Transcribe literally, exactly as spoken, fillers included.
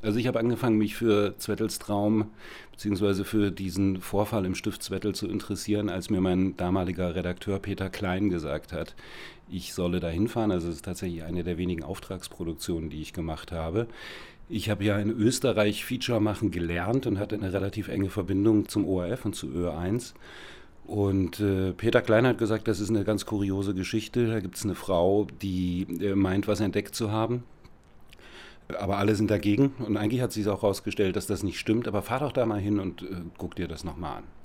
Also ich habe angefangen, mich für Zwettels Traum beziehungsweise für diesen Vorfall im Stift Zwettl zu interessieren, als mir mein damaliger Redakteur Peter Klein gesagt hat, ich solle da hinfahren. Also es ist tatsächlich eine der wenigen Auftragsproduktionen, die ich gemacht habe. Ich habe ja in Österreich Feature machen gelernt und hatte eine relativ enge Verbindung zum O R F und zu Ö eins. Und äh, Peter Klein hat gesagt, das ist eine ganz kuriose Geschichte. Da gibt es eine Frau, die äh, meint, was entdeckt zu haben. Aber alle sind dagegen und eigentlich hat sich auch herausgestellt, dass das nicht stimmt. Aber fahr doch da mal hin und äh, guck dir das nochmal an.